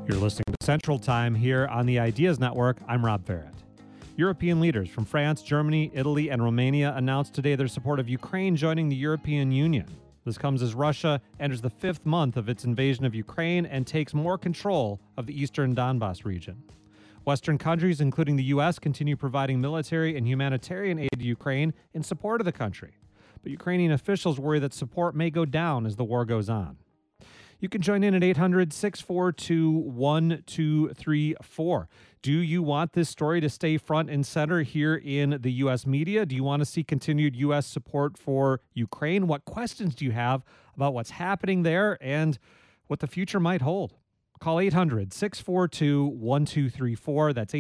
You're listening to Central Time here on the Ideas Network. I'm Rob Barrett. European leaders from France, Germany, Italy, and Romania announced today their support of Ukraine joining the European Union. This comes as Russia enters the fifth month of its invasion of Ukraine and takes more control of the eastern Donbas region. Western countries, including the U.S., continue providing military and humanitarian aid to Ukraine in support of the country. But Ukrainian officials worry that support may go down as the war goes on. You can join in at 800-642-1234. Do you want this story to stay front and center here in the U.S. media? Do you want to see continued U.S. support for Ukraine? What questions do you have about what's happening there and what the future might hold? Call 800-642-1234. That's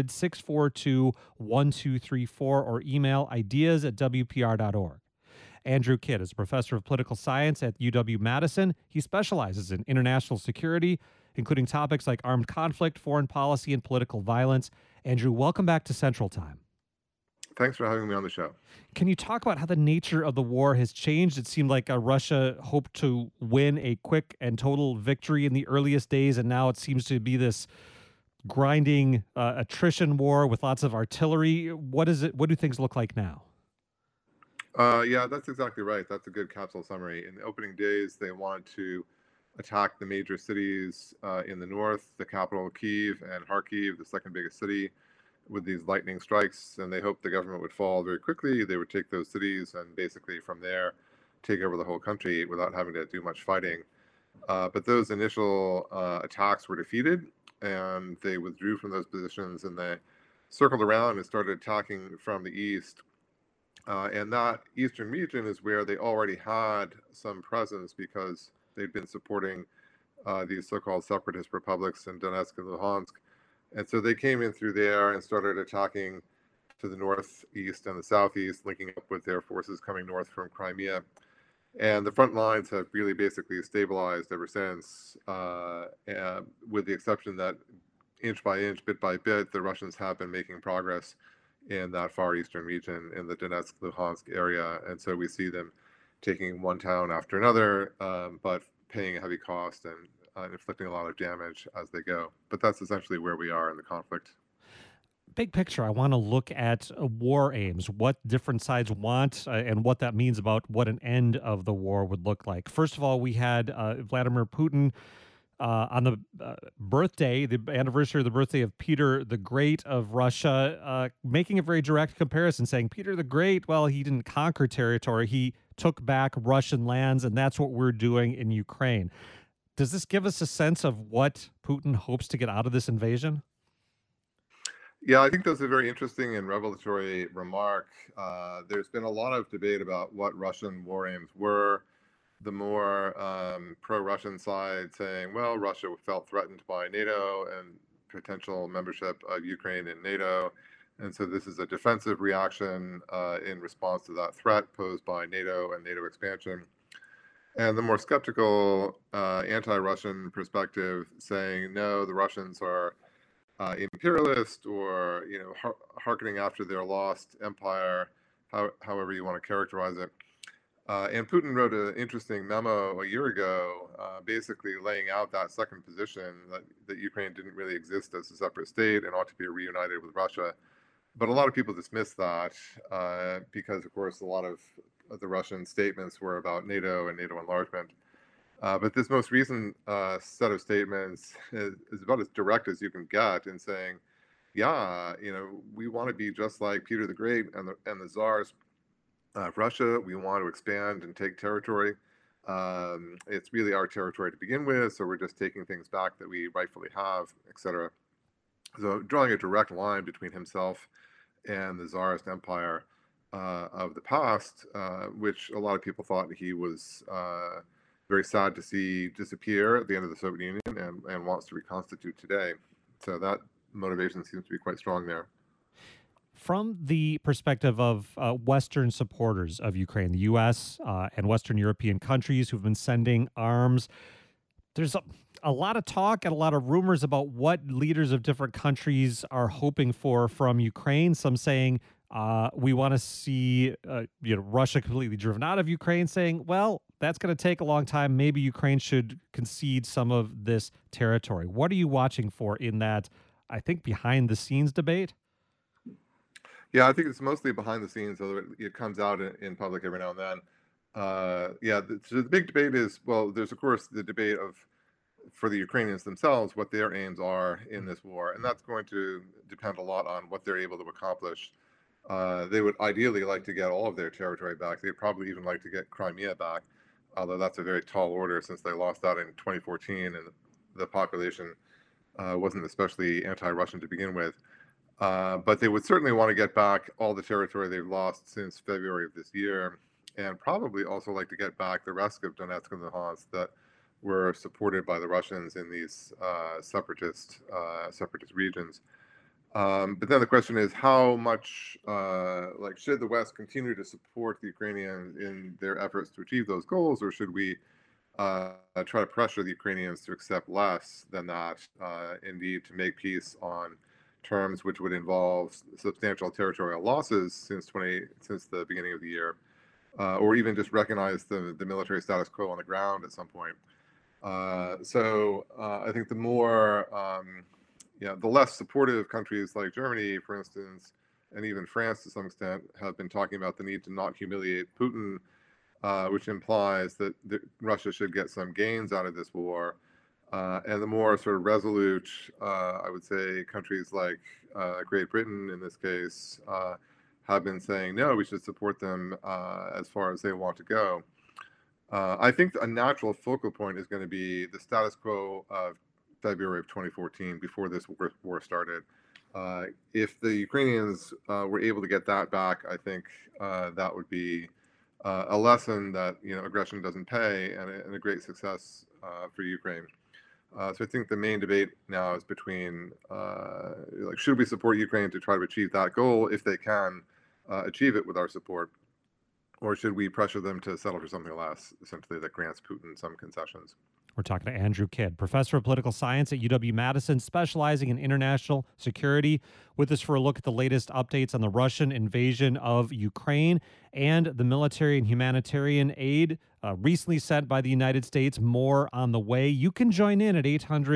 800-642-1234 or email ideas@wpr.org. Andrew Kidd is a professor of political science at UW-Madison. He specializes in international security, including topics like armed conflict, foreign policy, and political violence. Andrew, welcome back to Central Time. Thanks for having me on the show. Can you talk about how the nature of the war has changed? It seemed like Russia hoped to win a quick and total victory in the earliest days, and now it seems to be this grinding attrition war with lots of artillery. What do things look like now? Yeah, that's exactly right. That's a good capsule summary. In the opening days, they wanted to attack the major cities in the north, the capital, Kyiv, and Kharkiv, the second biggest city, with these lightning strikes. And they hoped the government would fall very quickly. They would take those cities and basically from there take over the whole country without having to do much fighting. But those initial attacks were defeated, and they withdrew from those positions, and they circled around and started attacking from the east. And that eastern region is where they already had some presence because they'd been supporting these so-called separatist republics in Donetsk and Luhansk. And so they came in through there and started attacking to the northeast and the southeast, linking up with their forces coming north from Crimea. And the front lines have really basically stabilized ever since, with the exception that inch by inch, bit by bit, the Russians have been making progress in that far eastern region in the Donetsk, Luhansk area. And so we see them taking one town after another, but paying a heavy cost and inflicting a lot of damage as they go. But that's essentially where we are in the conflict. Big picture, I want to look at war aims, what different sides want, and what that means about what an end of the war would look like. First of all, we had Vladimir Putin on the birthday, the anniversary of the birthday of Peter the Great of Russia, making a very direct comparison, saying Peter the Great, well, he didn't conquer territory. He took back Russian lands, and that's what we're doing in Ukraine. Does this give us a sense of what Putin hopes to get out of this invasion? Yeah, I think that's a very interesting and revelatory remark. There's been a lot of debate about what Russian war aims were. The more pro-Russian side saying, well, Russia felt threatened by NATO and potential membership of Ukraine in NATO. And so this is a defensive reaction in response to that threat posed by NATO and NATO expansion. And the more skeptical anti-Russian perspective saying, no, the Russians are imperialist or, hearkening after their lost empire, however you want to characterize it. And Putin wrote an interesting memo a year ago, basically laying out that second position, that Ukraine didn't really exist as a separate state and ought to be reunited with Russia. But a lot of people dismiss that because, of course, a lot of the Russian statements were about NATO and NATO enlargement. But this most recent set of statements is about as direct as you can get in saying, yeah, we want to be just like Peter the Great and the Tsars of Russia. We want to expand and take territory. It's really our territory to begin with, so we're just taking things back that we rightfully have, etc. So drawing a direct line between himself and the Tsarist empire of the past, which a lot of people thought he was very sad to see disappear at the end of the Soviet Union and wants to reconstitute today. So that motivation seems to be quite strong there. From the perspective of Western supporters of Ukraine, the U.S. And Western European countries who've been sending arms, there's a lot of talk and a lot of rumors about what leaders of different countries are hoping for from Ukraine. Some saying We want to see Russia completely driven out of Ukraine, saying, well, that's going to take a long time. Maybe Ukraine should concede some of this territory. What are you watching for in that, I think, behind the scenes debate? Yeah, I think it's mostly behind the scenes, although it comes out in public every now and then. Yeah, so the big debate is, well, there's of course the debate of for the Ukrainians themselves what their aims are in this war, and that's going to depend a lot on what they're able to accomplish. They would ideally like to get all of their territory back. They'd probably even like to get Crimea back, although that's a very tall order since they lost that in 2014 and the population wasn't especially anti-Russian to begin with. But they would certainly want to get back all the territory they've lost since February of this year, and probably also like to get back the rest of Donetsk and Luhansk that were supported by the Russians in these separatist regions. But then the question is, how much, like, should the West continue to support the Ukrainians in their efforts to achieve those goals, or should we try to pressure the Ukrainians to accept less than that, indeed, to make peace on terms which would involve substantial territorial losses since the beginning of the year, or even just recognize the military status quo on the ground at some point. I think the more, the less supportive countries like Germany, for instance, and even France to some extent, have been talking about the need to not humiliate Putin, which implies that Russia should get some gains out of this war. And the more sort of resolute, I would say, countries like Great Britain, in this case, have been saying, no, we should support them as far as they want to go. I think a natural focal point is going to be the status quo of February of 2014, before this war started. If the Ukrainians were able to get that back, I think that would be a lesson that aggression doesn't pay, and a great success for Ukraine. So I think the main debate now is between like, should we support Ukraine to try to achieve that goal if they can achieve it with our support, or should we pressure them to settle for something less, essentially, that grants Putin some concessions? We're talking to Andrew Kidd, professor of political science at UW-Madison, specializing in international security, with us for a look at the latest updates on the Russian invasion of Ukraine and the military and humanitarian aid recently sent by the United States. More on the way. You can join in at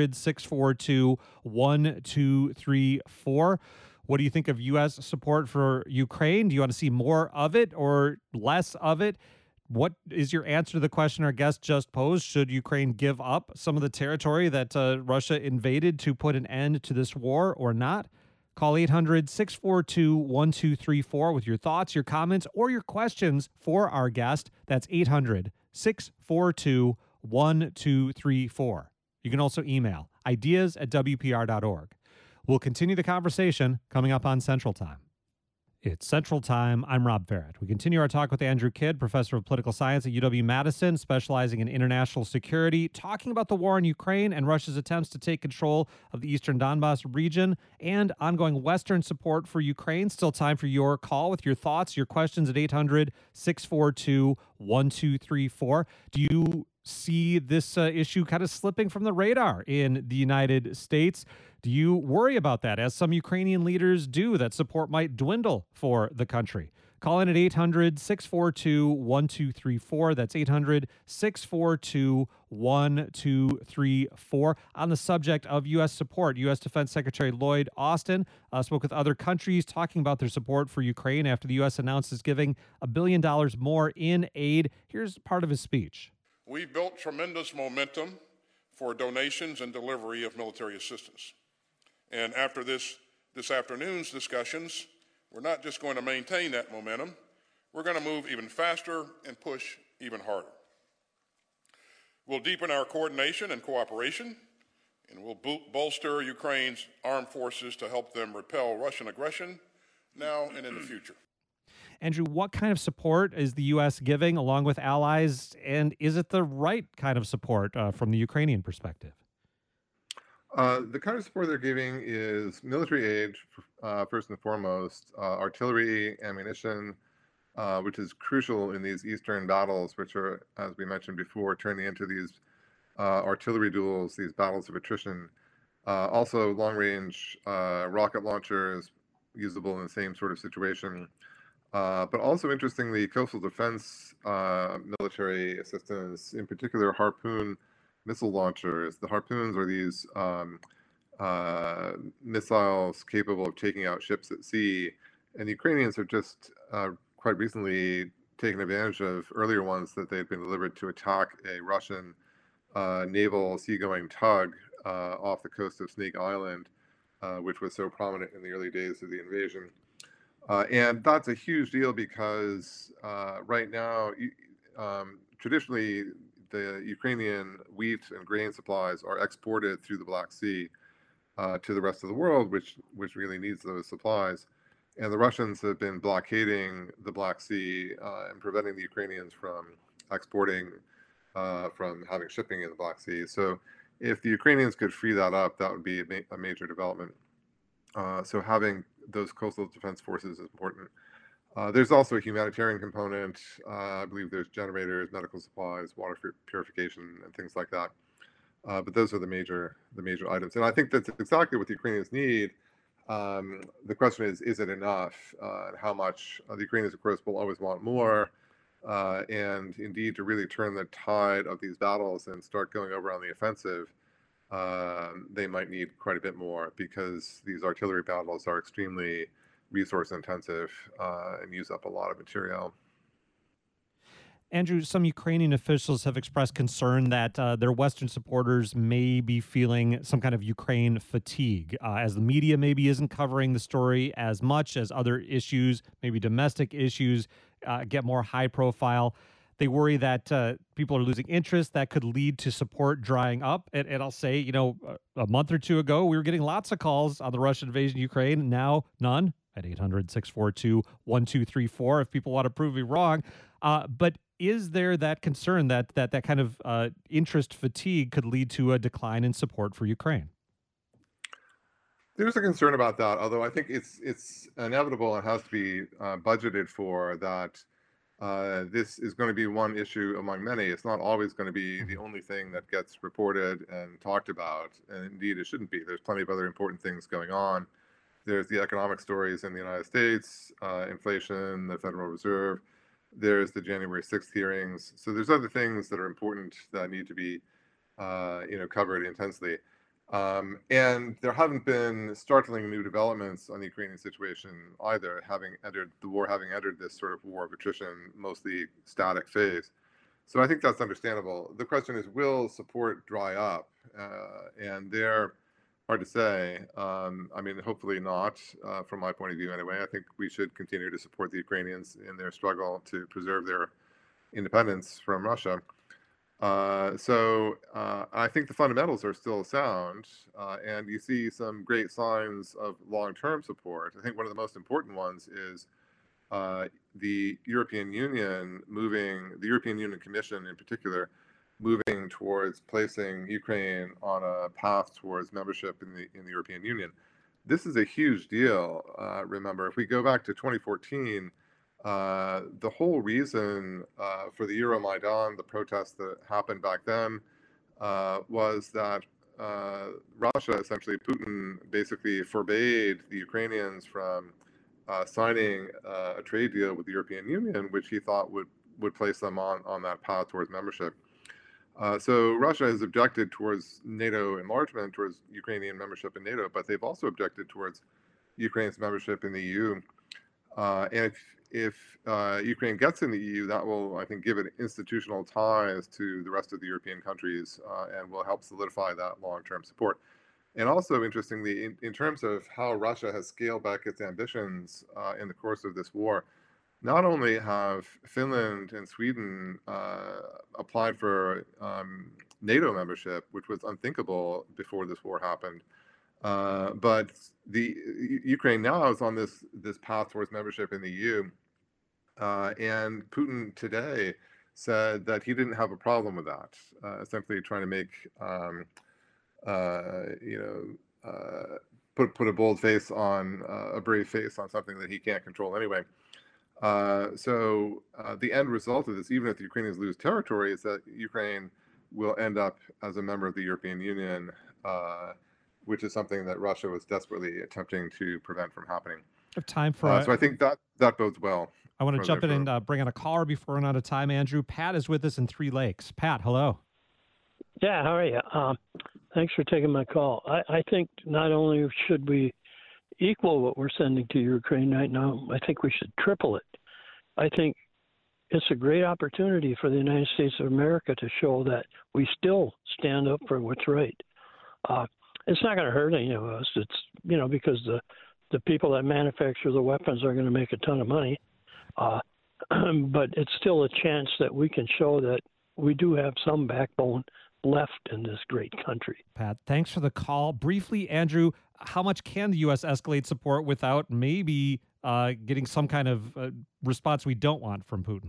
800-642-1234. What do you think of U.S. support for Ukraine? Do you want to see more of it or less of it? What is your answer to the question our guest just posed? Should Ukraine give up some of the territory that Russia invaded to put an end to this war or not? Call 800-642-1234 with your thoughts, your comments, or your questions for our guest. That's 800-642-1234. You can also email ideas@wpr.org. We'll continue the conversation coming up on Central Time. It's Central Time. I'm Rob Barrett. We continue our talk with Andrew Kidd, professor of political science at UW-Madison, specializing in international security, talking about the war in Ukraine and Russia's attempts to take control of the eastern Donbass region and ongoing Western support for Ukraine. Still time for your call with your thoughts, your questions at 800-642-1234. Do you see this issue kind of slipping from the radar in the United States? Do you worry about that, as some Ukrainian leaders do, that support might dwindle for the country? Call in at 800-642-1234. That's 800-642-1234. On the subject of U.S. support, U.S. Defense Secretary Lloyd Austin spoke with other countries talking about their support for Ukraine after the U.S. announces giving $1 billion more in aid. Here's part of his speech. We've built tremendous momentum for donations and delivery of military assistance. And after this afternoon's discussions, we're not just going to maintain that momentum, we're going to move even faster and push even harder. We'll deepen our coordination and cooperation, and we'll bolster Ukraine's armed forces to help them repel Russian aggression now and in the future. Andrew, what kind of support is the U.S. giving along with allies, and is it the right kind of support from the Ukrainian perspective? The kind of support they're giving is military aid, first and foremost, artillery, ammunition, which is crucial in these eastern battles, which are, as we mentioned before, turning into these artillery duels, these battles of attrition. Also, long-range rocket launchers, usable in the same sort of situation. But also, interestingly, coastal defense military assistance, in particular Harpoon missile launchers. The Harpoons are these missiles capable of taking out ships at sea. And the Ukrainians have just quite recently taken advantage of earlier ones that they'd been delivered to attack a Russian naval seagoing tug off the coast of Snake Island, which was so prominent in the early days of the invasion. And that's a huge deal because right now, traditionally, the Ukrainian wheat and grain supplies are exported through the Black Sea to the rest of the world, which really needs those supplies. And the Russians have been blockading the Black Sea and preventing the Ukrainians from exporting, from having shipping in the Black Sea. So if the Ukrainians could free that up, that would be a major development. So having those coastal defense forces is important. There's also a humanitarian component. I believe there's generators, medical supplies, water purification, and things like that. But those are the major items, and I think that's exactly what the Ukrainians need. The question is it enough? And how much? The Ukrainians, of course, will always want more. And indeed, to really turn the tide of these battles and start going over on the offensive, they might need quite a bit more because these artillery battles are extremely resource intensive and use up a lot of material. Andrew, some Ukrainian officials have expressed concern that their Western supporters may be feeling some kind of Ukraine fatigue, as the media maybe isn't covering the story as much as other issues, maybe domestic issues, get more high profile. They worry that people are losing interest. That could lead to support drying up. And I'll say, a month or two ago, we were getting lots of calls on the Russian invasion of Ukraine. Now, none at 800-642-1234 if people want to prove me wrong. But is there that concern that kind of interest fatigue could lead to a decline in support for Ukraine? There's a concern about that, although I think it's inevitable and has to be budgeted for that. This is going to be one issue among many. It's not always going to be the only thing that gets reported and talked about, and indeed it shouldn't be. There's plenty of other important things going on. There's the economic stories in the United States, inflation, the Federal Reserve. There's the January 6th hearings. So there's other things that are important that need to be, covered intensely. And there haven't been startling new developments on the Ukrainian situation either, having entered this sort of war of attrition, mostly static phase. So I think that's understandable. The question is, will support dry up? And they're hard to say. Hopefully not, from my point of view anyway. I think we should continue to support the Ukrainians in their struggle to preserve their independence from Russia. So I think the fundamentals are still sound, and you see some great signs of long-term support. I think one of the most important ones is the European Union Commission in particular, moving towards placing Ukraine on a path towards membership in the European Union. This is a huge deal. Remember, if we go back to 2014, the whole reason for the Euromaidan, the protests that happened back then, was that Russia, essentially Putin, basically forbade the Ukrainians from signing a trade deal with the European Union, which he thought would place them on that path towards membership. So Russia has objected towards NATO enlargement, towards Ukrainian membership in NATO, but they've also objected towards Ukraine's membership in the EU. And if Ukraine gets in the EU, that will, I think, give it institutional ties to the rest of the European countries and will help solidify that long-term support. And also, interestingly, in terms of how Russia has scaled back its ambitions in the course of this war, not only have Finland and Sweden applied for NATO membership, which was unthinkable before this war happened, but the Ukraine now is on this path towards membership in the EU, and Putin today said that he didn't have a problem with that, essentially trying to make put a bold face on a brave face on something that he can't control anyway. So the end result of this, even if the Ukrainians lose territory, is that Ukraine will end up as a member of the European Union, which is something that Russia was desperately attempting to prevent from happening. We have time for So I think that bodes well. I want to jump in and bring on a caller before we're out of time, Andrew. Pat is with us in Three Lakes. Pat, hello. Yeah, how are you? Thanks for taking my call. I think not only should we equal what we're sending to Ukraine right now, I think we should triple it. I think it's a great opportunity for the United States of America to show that we still stand up for what's right. It's not going to hurt any of us. It's, because the people that manufacture the weapons are going to make a ton of money. But it's still a chance that we can show that we do have some backbone left in this great country. Pat, thanks for the call. Briefly, Andrew, how much can the U.S. escalate support without maybe getting some kind of response we don't want from Putin?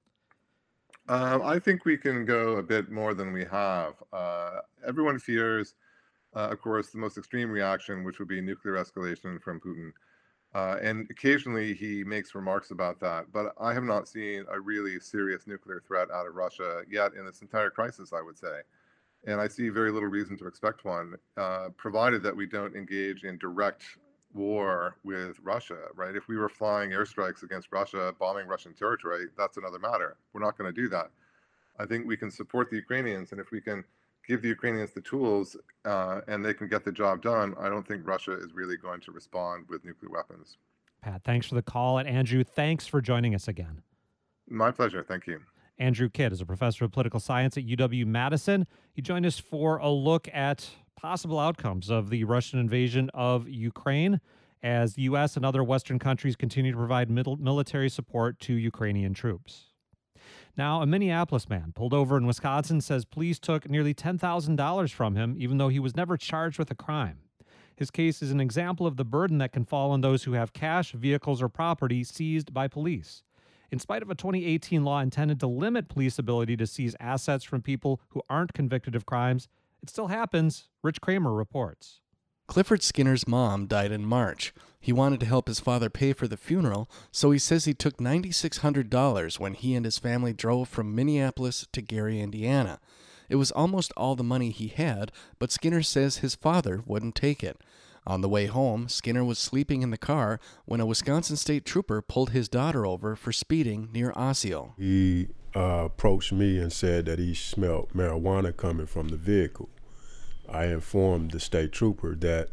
I think we can go a bit more than we have. Everyone fears, of course, the most extreme reaction, which would be nuclear escalation from Putin. And occasionally he makes remarks about that. But I have not seen a really serious nuclear threat out of Russia yet in this entire crisis, I would say. And I see very little reason to expect one, provided that we don't engage in direct war with Russia, right? If we were flying airstrikes against Russia, bombing Russian territory, that's another matter. We're not going to do that. I think we can support the Ukrainians, and if we can give the Ukrainians the tools and they can get the job done, I don't think Russia is really going to respond with nuclear weapons. Pat, thanks for the call. And Andrew, thanks for joining us again. My pleasure. Thank you. Andrew Kidd is a professor of political science at UW-Madison. He joined us for a look at possible outcomes of the Russian invasion of Ukraine as the U.S. and other Western countries continue to provide military support to Ukrainian troops. Now, a Minneapolis man pulled over in Wisconsin says police took nearly $10,000 from him, even though he was never charged with a crime. His case is an example of the burden that can fall on those who have cash, vehicles, or property seized by police. In spite of a 2018 law intended to limit police ability to seize assets from people who aren't convicted of crimes, it still happens, Rich Kramer reports. Clifford Skinner's mom died in March. He wanted to help his father pay for the funeral, so he says he took $9,600 when he and his family drove from Minneapolis to Gary, Indiana. It was almost all the money he had, but Skinner says his father wouldn't take it. On the way home, Skinner was sleeping in the car when a Wisconsin state trooper pulled his daughter over for speeding near Osseo. He approached me and said that he smelled marijuana coming from the vehicle. I informed the state trooper that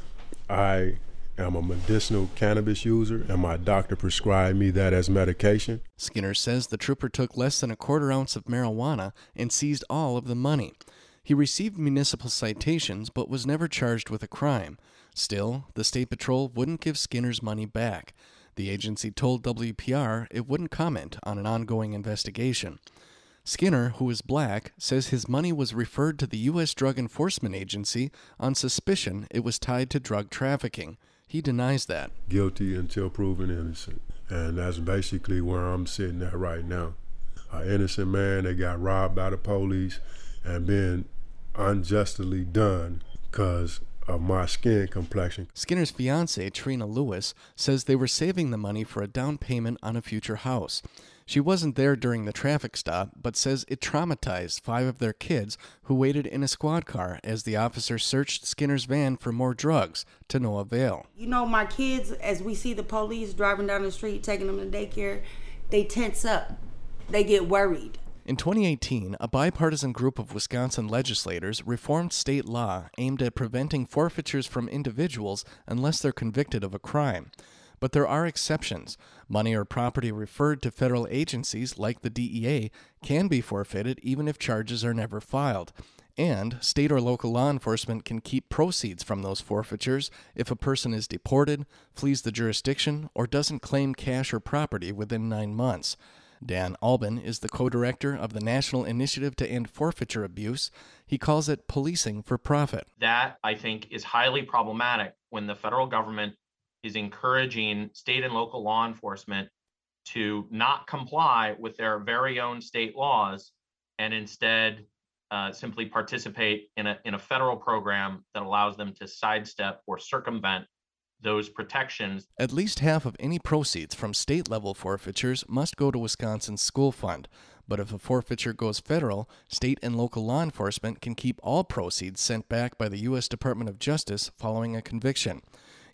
I am a medicinal cannabis user and my doctor prescribed me that as medication. Skinner says the trooper took less than a quarter ounce of marijuana and seized all of the money. He received municipal citations but was never charged with a crime. Still, the State Patrol wouldn't give Skinner's money back. The agency told WPR it wouldn't comment on an ongoing investigation. Skinner, who is black, says his money was referred to the U.S. Drug Enforcement Agency on suspicion it was tied to drug trafficking. He denies that. Guilty until proven innocent. And that's basically where I'm sitting at right now. An innocent man that got robbed by the police and been unjustly done because of my skin complexion. Skinner's fiancée, Trina Lewis, says they were saving the money for a down payment on a future house. She wasn't there during the traffic stop, but says it traumatized 5 of their kids who waited in a squad car as the officer searched Skinner's van for more drugs, to no avail. My kids, as we see the police driving down the street, taking them to daycare, they tense up. They get worried. In 2018, a bipartisan group of Wisconsin legislators reformed state law aimed at preventing forfeitures from individuals unless they're convicted of a crime. But there are exceptions. Money or property referred to federal agencies like the DEA can be forfeited even if charges are never filed. And state or local law enforcement can keep proceeds from those forfeitures if a person is deported, flees the jurisdiction, or doesn't claim cash or property within 9 months. Dan Albin is the co-director of the National Initiative to End Forfeiture Abuse. He calls it policing for profit. That, I think, is highly problematic when the federal government is encouraging state and local law enforcement to not comply with their very own state laws and instead simply participate in a federal program that allows them to sidestep or circumvent those protections. At least half of any proceeds from state-level forfeitures must go to Wisconsin's school fund. But if a forfeiture goes federal, state and local law enforcement can keep all proceeds sent back by the U.S. Department of Justice following a conviction.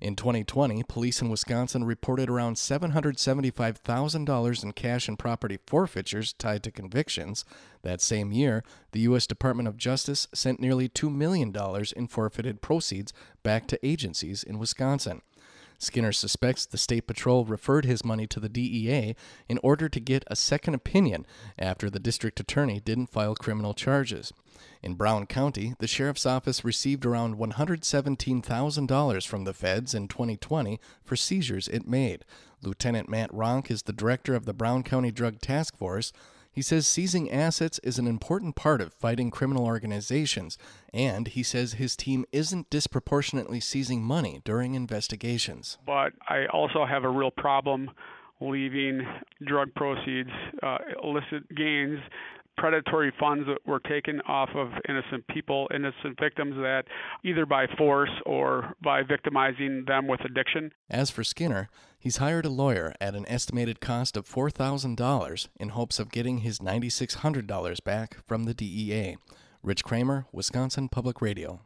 In 2020, police in Wisconsin reported around $775,000 in cash and property forfeitures tied to convictions. That same year, the U.S. Department of Justice sent nearly $2 million in forfeited proceeds back to agencies in Wisconsin. Skinner suspects the State Patrol referred his money to the DEA in order to get a second opinion after the district attorney didn't file criminal charges. In Brown County, the sheriff's office received around $117,000 from the feds in 2020 for seizures it made. Lieutenant Matt Ronk is the director of the Brown County Drug Task Force. He says seizing assets is an important part of fighting criminal organizations, and he says his team isn't disproportionately seizing money during investigations. But I also have a real problem leaving drug proceeds, illicit gains, predatory funds that were taken off of innocent people, innocent victims, that either by force or by victimizing them with addiction. As for Skinner, he's hired a lawyer at an estimated cost of $4,000 in hopes of getting his $9,600 back from the DEA. Rich Kramer, Wisconsin Public Radio.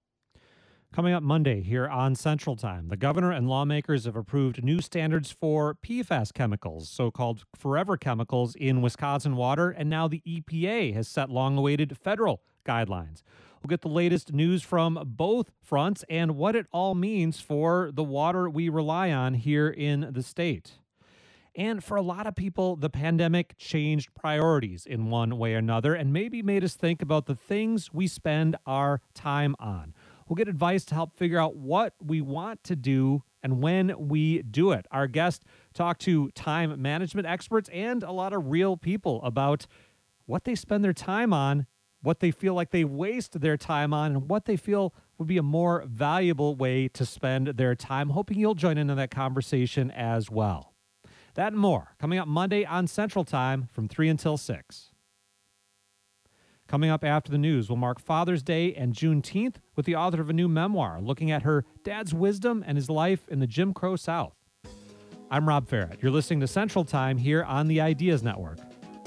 Coming up Monday here on Central Time, the governor and lawmakers have approved new standards for PFAS chemicals, so-called forever chemicals, in Wisconsin water, and now the EPA has set long-awaited federal guidelines. We'll get the latest news from both fronts and what it all means for the water we rely on here in the state. And for a lot of people, the pandemic changed priorities in one way or another and maybe made us think about the things we spend our time on. We'll get advice to help figure out what we want to do and when we do it. Our guest talked to time management experts and a lot of real people about what they spend their time on, what they feel like they waste their time on, and what they feel would be a more valuable way to spend their time. Hoping you'll join in on that conversation as well. That and more coming up Monday on Central Time from 3 until 6. Coming up after the news, we'll mark Father's Day and Juneteenth with the author of a new memoir looking at her dad's wisdom and his life in the Jim Crow South. I'm Rob Farrett. You're listening to Central Time here on the Ideas Network.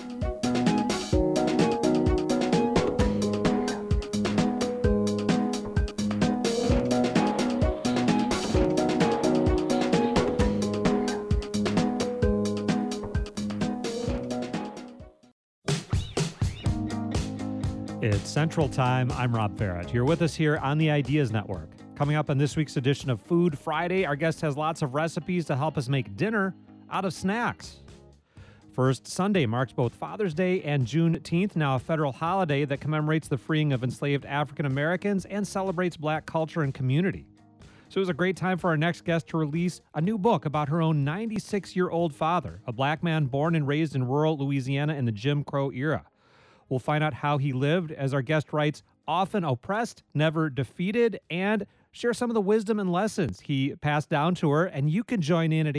It's Central Time. I'm Rob Farrett. You're with us here on the Ideas Network. Coming up on this week's edition of Food Friday, our guest has lots of recipes to help us make dinner out of snacks. First Sunday marks both Father's Day and Juneteenth, now a federal holiday that commemorates the freeing of enslaved African Americans and celebrates Black culture and community. So it was a great time for our next guest to release a new book about her own 96-year-old father, a Black man born and raised in rural Louisiana in the Jim Crow era. We'll find out how he lived, as our guest writes, often oppressed, never defeated, and share some of the wisdom and lessons he passed down to her. And you can join in at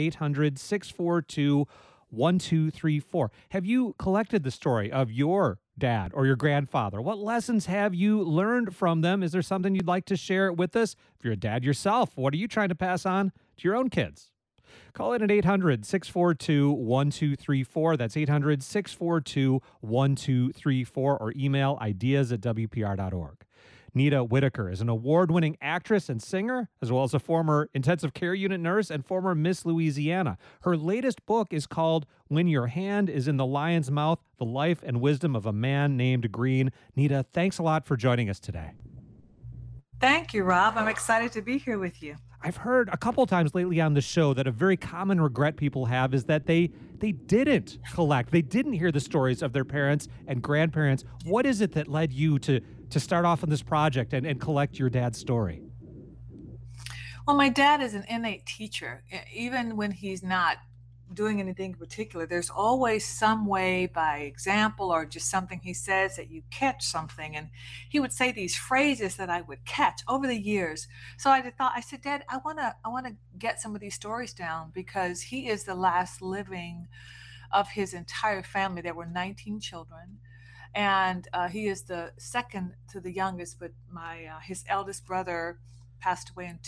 800-642-1234. Have you collected the story of your dad or your grandfather? What lessons have you learned from them? Is there something you'd like to share with us? If you're a dad yourself, what are you trying to pass on to your own kids? Call in at 800-642-1234. That's 800-642-1234, or email ideas@wpr.org. Nita Whitaker is an award-winning actress and singer, as well as a former intensive care unit nurse and former Miss Louisiana. Her latest book is called When Your Hand is in the Lion's Mouth, The Life and Wisdom of a Man Named Green. Nita, thanks a lot for joining us today. Thank you, Rob. I'm excited to be here with you. I've heard a couple times lately on the show that a very common regret people have is that they didn't collect. They didn't hear the stories of their parents and grandparents. What is it that led you to start off on this project and collect your dad's story? Well, my dad is an innate teacher. Even when he's not doing anything in particular, there's always some way, by example or just something he says, that you catch something. And he would say these phrases that I would catch over the years. So I said, Dad, I want to get some of these stories down, because he is the last living of his entire family. There were 19 children, and he is the second to the youngest, but his eldest brother passed away in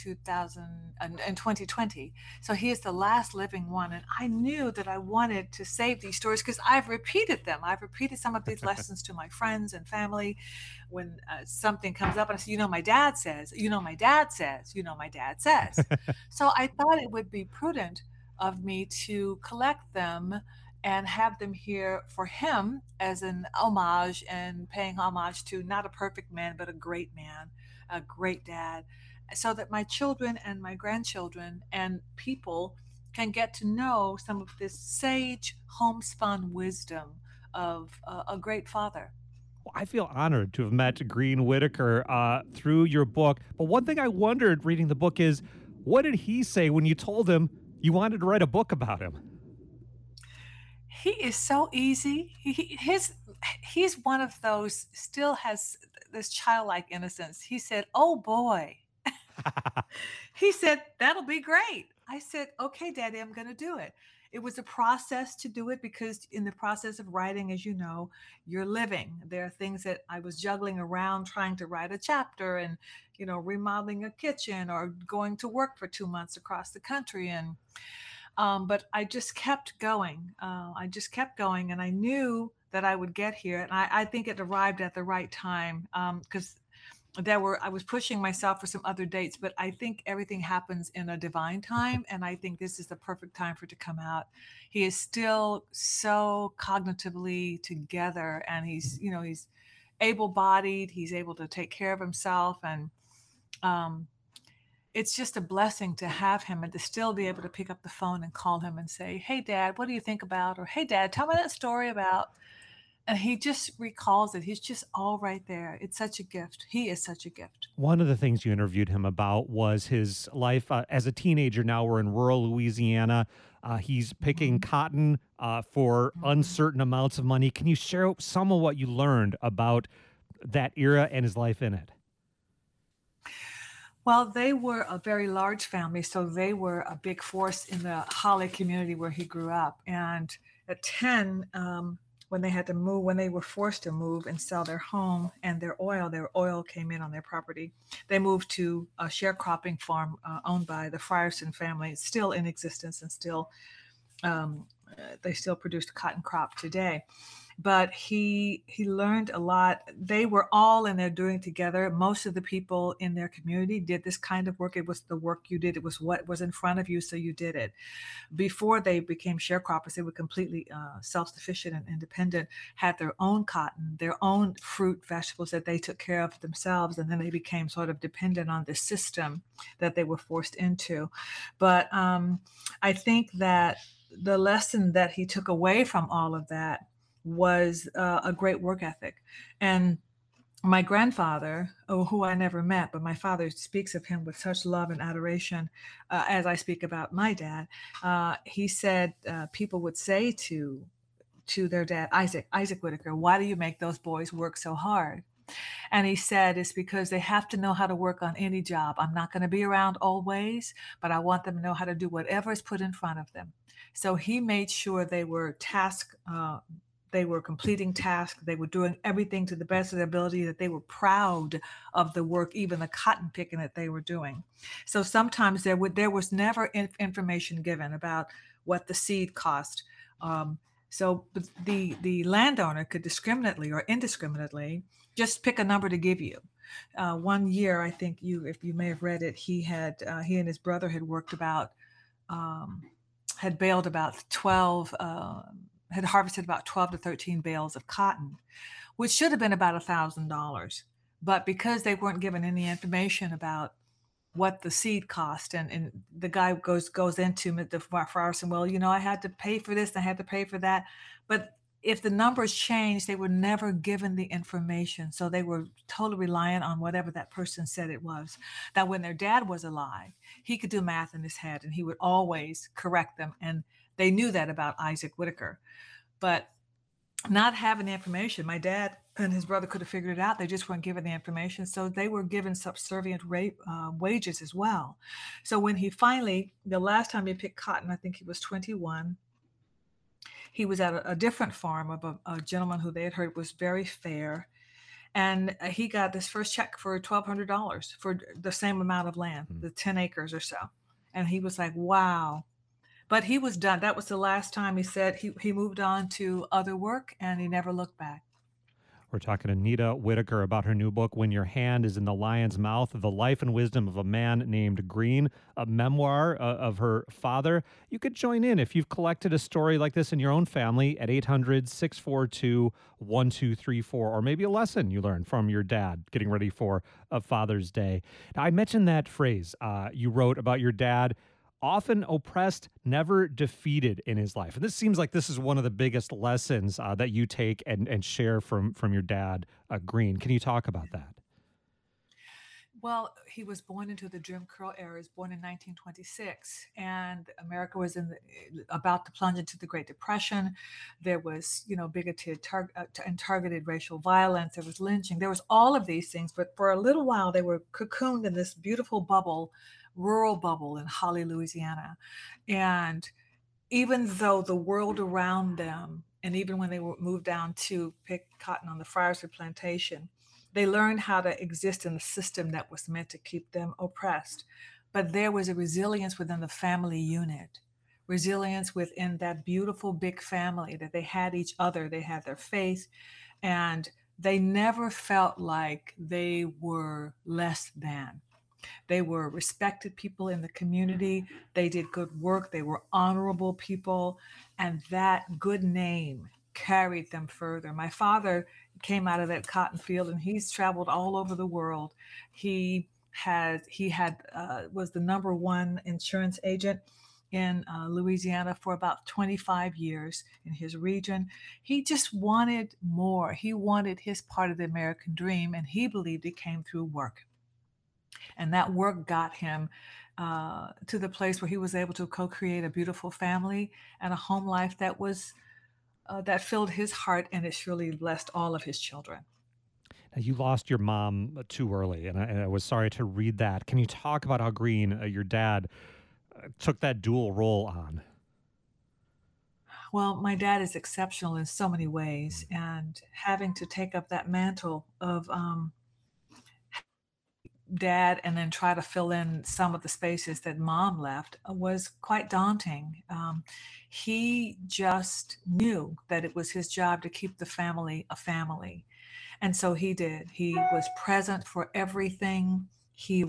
2020. So he is the last living one. And I knew that I wanted to save these stories because I've repeated them. I've repeated some of these lessons to my friends and family. When something comes up and I say, my dad says, my dad says, my dad says. So I thought it would be prudent of me to collect them and have them here for him as an homage, and paying homage to not a perfect man, but a great man, a great dad, so that my children and my grandchildren and people can get to know some of this sage homespun wisdom of a great father. Well, I feel honored to have met Green Whitaker through your book. But one thing I wondered reading the book is, what did he say when you told him you wanted to write a book about him? He is so easy. He's one of those, still has this childlike innocence. He said, "Oh boy." He said, "That'll be great." I said, "Okay, Daddy, I'm going to do it." It was a process to do it because in the process of writing, as you know, you're living. There are things that I was juggling around trying to write a chapter and, remodeling a kitchen or going to work for 2 months across the country. And but I just kept going. And I knew that I would get here. And I think it arrived at the right time because I was pushing myself for some other dates, but I think everything happens in a divine time. And I think this is the perfect time for it to come out. He is still so cognitively together, and he's able-bodied. He's able to take care of himself. And it's just a blessing to have him and to still be able to pick up the phone and call him and say, "Hey, Dad, what do you think about?" Or, "Hey, Dad, tell me that story about." And he just recalls it. He's just all right there. It's such a gift. He is such a gift. One of the things you interviewed him about was his life as a teenager. Now we're in rural Louisiana. He's picking cotton for uncertain amounts of money. Can you share some of what you learned about that era and his life in it? Well, they were a very large family, so they were a big force in the Holly community where he grew up. And at 10, when they were forced to move and sell their home and their oil came in on their property, they moved to a sharecropping farm owned by the Frierson family. It's still in existence and still they still produce cotton crop today. But he learned a lot. They were all in there doing together. Most of the people in their community did this kind of work. It was the work you did. It was what was in front of you, so you did it. Before they became sharecroppers, they were completely self-sufficient and independent, had their own cotton, their own fruit, vegetables that they took care of themselves, and then they became sort of dependent on the system that they were forced into. But I think that the lesson that he took away from all of that was a great work ethic. And my grandfather, who I never met, but my father speaks of him with such love and adoration as I speak about my dad. He said people would say to their dad, Isaac Whitaker, "Why do you make those boys work so hard?" And he said, "It's because they have to know how to work on any job. I'm not going to be around always, but I want them to know how to do whatever is put in front of them." So he made sure they were they were completing tasks. They were doing everything to the best of their ability, that they were proud of the work, even the cotton picking that they were doing. So sometimes there was never information given about what the seed cost. So the landowner could discriminately or indiscriminately just pick a number to give you. One year, I think if you may have read it, he and his brother had worked about, had baled about 12, had harvested about 12 to 13 bales of cotton, which should have been about $1,000. But because they weren't given any information about what the seed cost, and the guy goes into the Frierson, "Well, I had to pay for this, I had to pay for that." But if the numbers changed, they were never given the information. So they were totally reliant on whatever that person said it was. That when their dad was alive, he could do math in his head and he would always correct them. And they knew that about Isaac Whitaker. But not having the information, my dad and his brother could have figured it out. They just weren't given the information. So they were given subservient wages as well. So when he finally, the last time he picked cotton, I think he was 21. He was at a different farm of a gentleman who they had heard was very fair. And he got this first check for $1,200 for the same amount of land, Mm. the 10 acres or so. And he was like, wow. But he was done. That was the last time. He said he moved on to other work and he never looked back. We're talking to Nita Whitaker about her new book, When Your Hand is in the Lion's Mouth, The Life and Wisdom of a Man Named Green, a memoir of her father. You could join in if you've collected a story like this in your own family at 800-642-1234, or maybe a lesson you learned from your dad getting ready for a Father's Day. Now, I mentioned that phrase you wrote about your dad, often oppressed, never defeated in his life. And this seems like this is one of the biggest lessons that you take and share from your dad, Green. Can you talk about that? Well, he was born into the Jim Crow era. He was born in 1926, and America was about to plunge into the Great Depression. There was, bigoted and targeted racial violence. There was lynching. There was all of these things. But for a little while, they were cocooned in this beautiful bubble, rural bubble in Holly, Louisiana. And even though the world around them, and even when they moved down to pick cotton on the Friarswood plantation, they learned how to exist in a system that was meant to keep them oppressed. But there was a resilience within the family unit, resilience within that beautiful big family that they had each other, they had their faith, and they never felt like they were less than. They were respected people in the community. They did good work. They were honorable people. And that good name carried them further. My father came out of that cotton field and he's traveled all over the world. He was the number one insurance agent in Louisiana for about 25 years in his region. He just wanted more. He wanted his part of the American dream, and he believed it came through work. And that work got him to the place where he was able to co-create a beautiful family and a home life that was that filled his heart, and it surely blessed all of his children. Now, you lost your mom too early, and I was sorry to read that. Can you talk about how Green, your dad, took that dual role on? Well, my dad is exceptional in so many ways, and having to take up that mantle of dad and then try to fill in some of the spaces that mom left was quite daunting. He just knew that it was his job to keep the family a family. And so he did. He was present for everything. He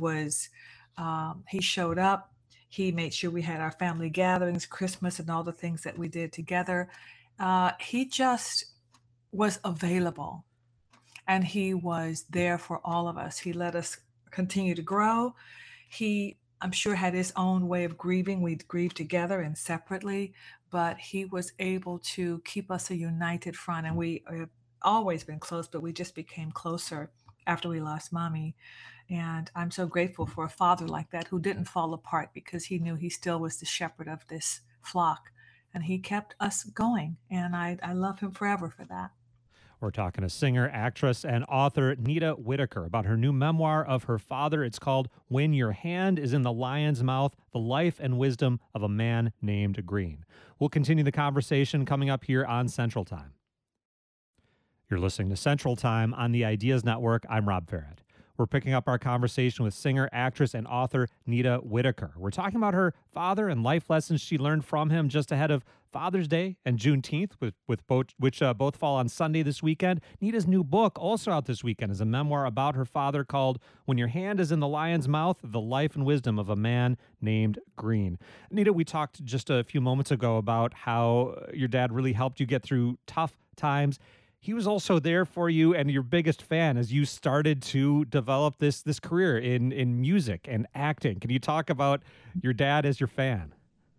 showed up. He made sure we had our family gatherings, Christmas, and all the things that we did together. He just was available, and he was there for all of us. He let us continue to grow. He, I'm sure, had his own way of grieving. We'd grieve together and separately, but he was able to keep us a united front. And we have always been close, but we just became closer after we lost Mommy. And I'm so grateful for a father like that who didn't fall apart, because he knew he still was the shepherd of this flock. And he kept us going. And I love him forever for that. We're talking to singer, actress, and author Nita Whitaker about her new memoir of her father. It's called When Your Hand is in the Lion's Mouth, The Life and Wisdom of a Man Named Green. We'll continue the conversation coming up here on Central Time. You're listening to Central Time on the Ideas Network. I'm Rob Farrett. We're picking up our conversation with singer, actress, and author Nita Whitaker. We're talking about her father and life lessons she learned from him just ahead of Father's Day and Juneteenth, which both fall on Sunday this weekend. Nita's new book, also out this weekend, is a memoir about her father called When Your Hand is in the Lion's Mouth, The Life and Wisdom of a Man Named Green. Nita, we talked just a few moments ago about how your dad really helped you get through tough times. He was also there for you and your biggest fan as you started to develop this career in music and acting. Can you talk about your dad as your fan?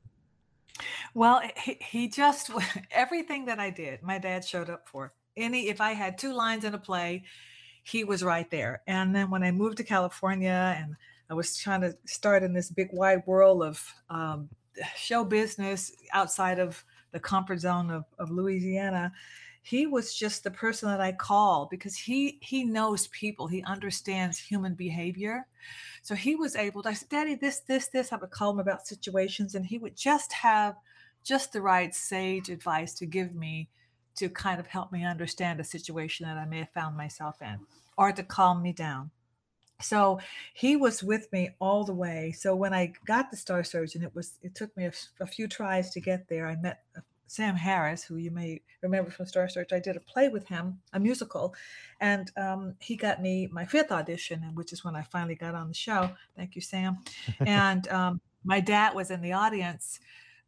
Well, he just, everything that I did, my dad showed up for. If I had 2 lines in a play, he was right there. And then when I moved to California and I was trying to start in this big wide world of show business outside of the comfort zone of Louisiana, he was just the person that I called, because he knows people. He understands human behavior. So he was able to, I said, Daddy, this. I would call him about situations, and he would just have just the right sage advice to give me to kind of help me understand a situation that I may have found myself in. or to calm me down. So he was with me all the way. So when I got the Star Surgeon, it took me a few tries to get there. I met Sam Harris, who you may remember from Star Search. I did a play with him, a musical, and he got me my 5th audition, which is when I finally got on the show. Thank you, Sam. And my dad was in the audience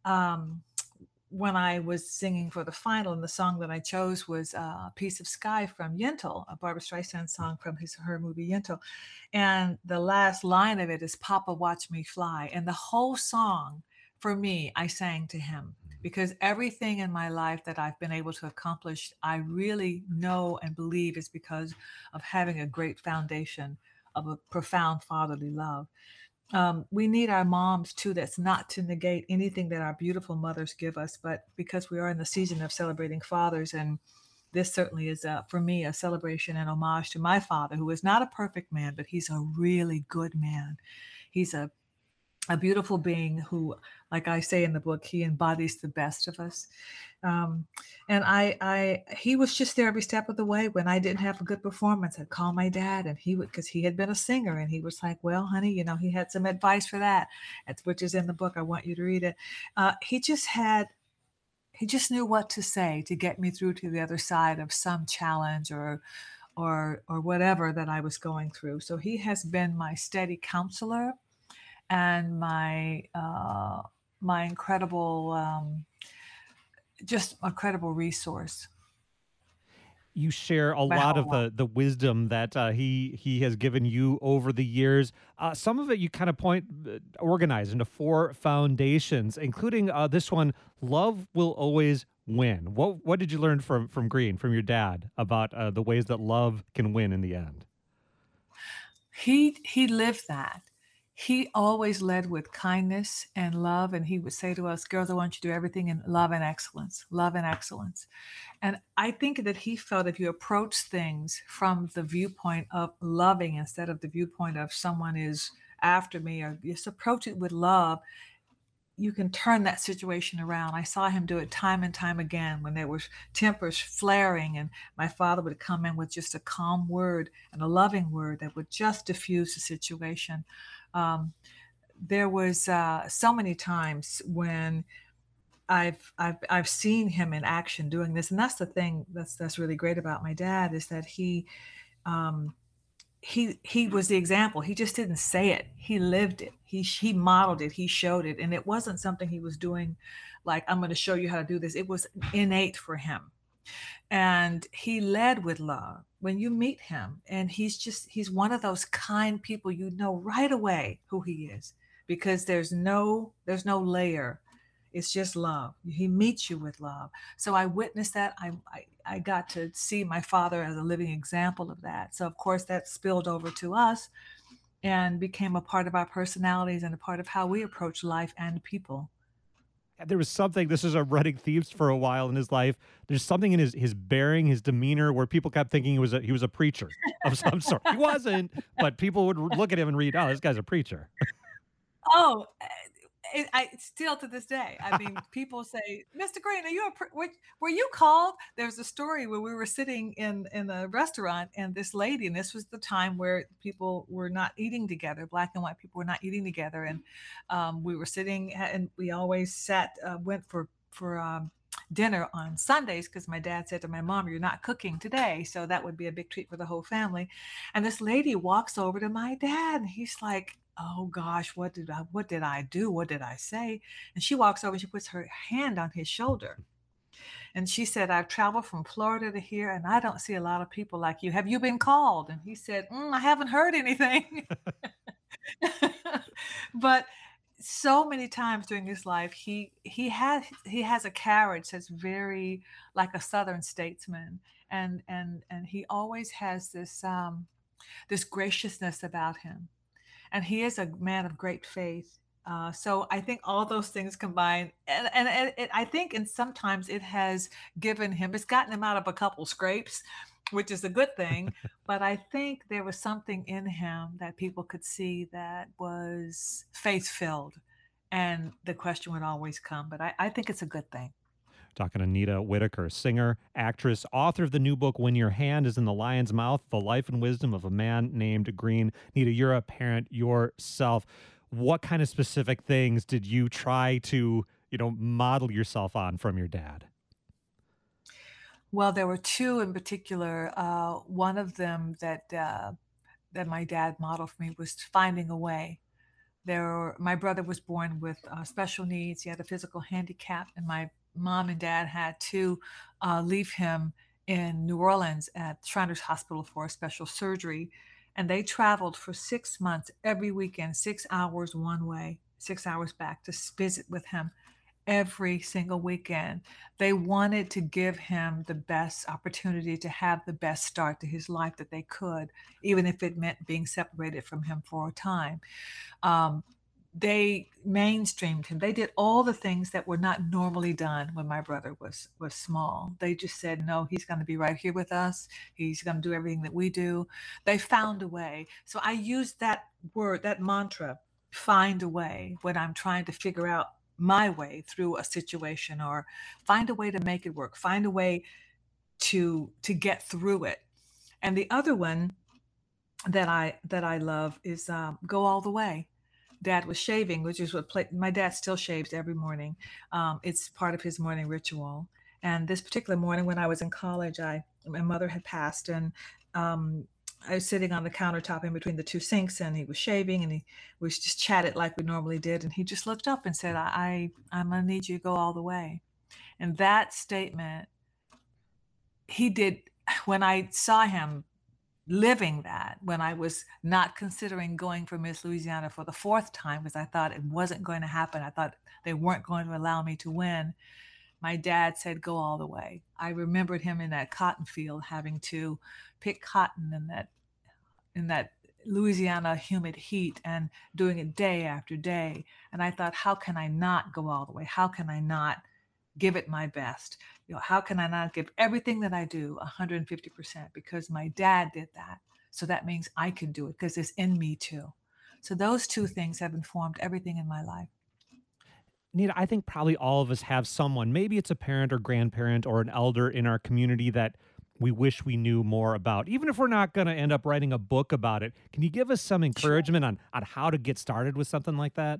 when I was singing for the final, and the song that I chose was Piece of Sky from Yentl, a Barbra Streisand song from her movie Yentl. And the last line of it is, Papa, watch me fly. And the whole song, for me, I sang to him, because everything in my life that I've been able to accomplish, I really know and believe is because of having a great foundation of a profound fatherly love. We need our moms too. That's not to negate anything that our beautiful mothers give us, but because we are in the season of celebrating fathers, and this certainly is for me a celebration and homage to my father, who is not a perfect man, but he's a really good man. He's a beautiful being who, like I say in the book, he embodies the best of us. And he was just there every step of the way. When I didn't have a good performance, I'd call my dad, and because he had been a singer, and he was like, well, honey, he had some advice for that, which is in the book. I want you to read it. He just knew what to say to get me through to the other side of some challenge or whatever that I was going through. So he has been my steady counselor and my incredible, just incredible resource. You share a lot of the wisdom that he has given you over the years. Some of it you kind of organize into 4 foundations, including this one, Love Will Always Win. What did you learn from Green, from your dad, about the ways that love can win in the end? He lived that. He always led with kindness and love. And he would say to us, girls, I want you to do everything in love and excellence, love and excellence. And I think that he felt if you approach things from the viewpoint of loving instead of the viewpoint of someone is after me, or just approach it with love, you can turn that situation around. I saw him do it time and time again when there was tempers flaring, and my father would come in with just a calm word and a loving word that would just diffuse the situation. There was so many times when I've seen him in action doing this, and that's the thing that's really great about my dad, is that he was the example. He just didn't say it. He lived it. He modeled it. He showed it, and it wasn't something he was doing like, I'm going to show you how to do this. It was innate for him, and he led with love. When you meet him, and he's one of those kind people, you know right away who he is, because there's no layer. It's just love. He meets you with love. So I witnessed that. I got to see my father as a living example of that. So of course that spilled over to us and became a part of our personalities and a part of how we approach life and people. There was something, this is a running theme for a while in his life. There's something in his bearing, his demeanor, where people kept thinking he was a preacher of some sort. He wasn't, but people would look at him and read, oh, this guy's a preacher. Oh, I still to this day, I mean, people say, Mr. Green, are you were you called? There's a story where we were sitting in a restaurant, and this lady, and this was the time where people were not eating together, Black and white people were not eating together, and we were sitting, and we always went for dinner on Sundays, because my dad said to my mom, you're not cooking today, so that would be a big treat for the whole family. And this lady walks over to my dad, and he's like, oh gosh, what did I do? What did I say? And she walks over and she puts her hand on his shoulder. And she said, I've traveled from Florida to here, and I don't see a lot of people like you. Have you been called? And he said, I haven't heard anything. But so many times during his life, he has a carriage that's very like a Southern statesman. And he always has this graciousness about him. And he is a man of great faith. So I think all those things combined, and I think, and sometimes it has it's gotten him out of a couple scrapes, which is a good thing. But I think there was something in him that people could see that was faith-filled. And the question would always come, but I think it's a good thing. Talking to Nita Whitaker, singer, actress, author of the new book, When Your Hand is in the Lion's Mouth, The Life and Wisdom of a Man Named Green. Nita, you're a parent yourself. What kind of specific things did you try to, model yourself on from your dad? Well, there were two in particular. One of them that my dad modeled for me was finding a way. My brother was born with special needs. He had a physical handicap, and my mom and dad had to leave him in New Orleans at Shriners Hospital for a special surgery. And they traveled for 6 months every weekend, 6 hours one way, 6 hours back to visit with him every single weekend. They wanted to give him the best opportunity to have the best start to his life that they could, even if it meant being separated from him for a time. They mainstreamed him. They did all the things that were not normally done when my brother was small. They just said, no, he's going to be right here with us. He's going to do everything that we do. They found a way. So I used that word, that mantra, find a way, when I'm trying to figure out my way through a situation, or find a way to make it work, find a way to get through it. And the other one that I love is go all the way. Dad was shaving, which is my dad still shaves every morning. It's part of his morning ritual. And this particular morning when I was in college, my mother had passed, and I was sitting on the countertop in between the two sinks, and he was shaving, and we just chatted like we normally did. And he just looked up and said, I'm going to need you to go all the way. And that statement, he did, when I saw him living that, when I was not considering going for Miss Louisiana for the 4th time, because I thought it wasn't going to happen. I thought they weren't going to allow me to win. My dad said, go all the way. I remembered him in that cotton field, having to pick cotton in that Louisiana humid heat, and doing it day after day. And I thought, how can I not go all the way? How can I not give it my best? How can I not give everything that I do 150%? Because my dad did that. So that means I can do it, because it's in me too. So those two things have informed everything in my life. Nita, I think probably all of us have someone, maybe it's a parent or grandparent or an elder in our community that we wish we knew more about, even if we're not going to end up writing a book about it. Can you give us some encouragement on how to get started with something like that?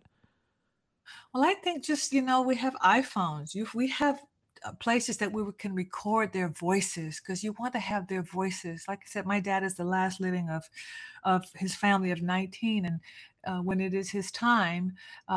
Well, I think just, we have iPhones. We have places that we can record their voices, because you want to have their voices. Like I said, my dad is the last living of his family of 19. And when it is his time,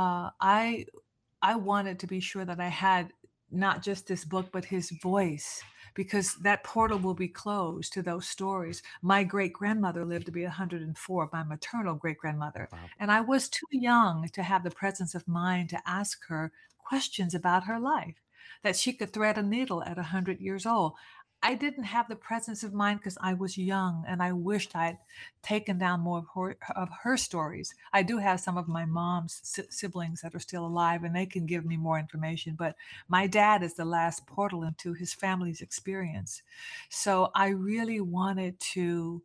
I wanted to be sure that I had not just this book, but his voice, because that portal will be closed to those stories. My great-grandmother lived to be 104, my maternal great-grandmother. Wow. And I was too young to have the presence of mind to ask her questions about her life, that she could thread a needle at 100 years old. I didn't have the presence of mind because I was young, and I wished I'd taken down more of her stories. I do have some of my mom's siblings that are still alive, and they can give me more information, but my dad is the last portal into his family's experience. So I really wanted to,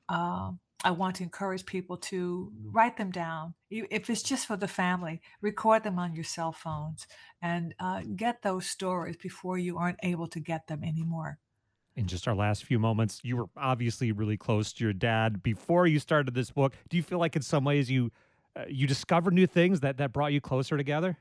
I want to encourage people to write them down. If it's just for the family, record them on your cell phones, and get those stories before you aren't able to get them anymore. In just our last few moments, you were obviously really close to your dad before you started this book. Do you feel like in some ways you discovered new things that brought you closer together?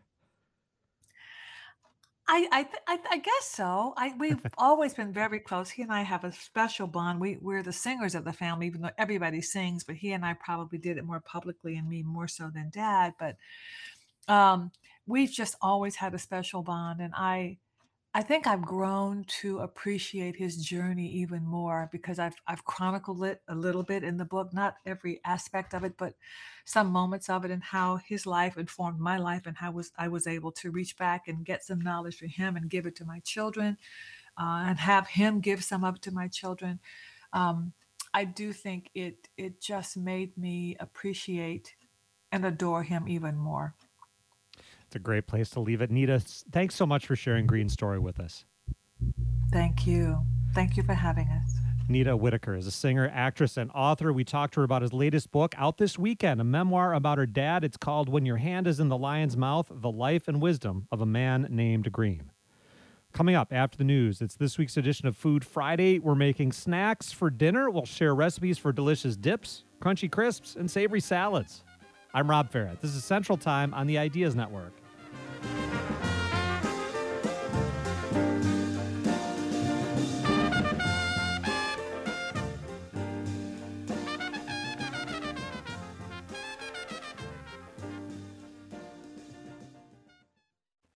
I guess so. We've always been very close. He and I have a special bond. We're the singers of the family, even though everybody sings, but he and I probably did it more publicly, and me more so than Dad. But we've just always had a special bond, and I think I've grown to appreciate his journey even more, because I've chronicled it a little bit in the book, not every aspect of it, but some moments of it, and how his life informed my life, and how I was able to reach back and get some knowledge from him and give it to my children, and have him give some of it to my children. I do think it just made me appreciate and adore him even more. It's a great place to leave it. Nita, thanks so much for sharing Green's story with us. Thank you. Thank you for having us. Nita Whitaker is a singer, actress, and author. We talked to her about his latest book out this weekend, a memoir about her dad. It's called When Your Hand is in the Lion's Mouth, The Life and Wisdom of a Man Named Green. Coming up after the news, it's this week's edition of Food Friday. We're making snacks for dinner. We'll share recipes for delicious dips, crunchy crisps, and savory salads. I'm Rob Farrett. This is Central Time on the Ideas Network.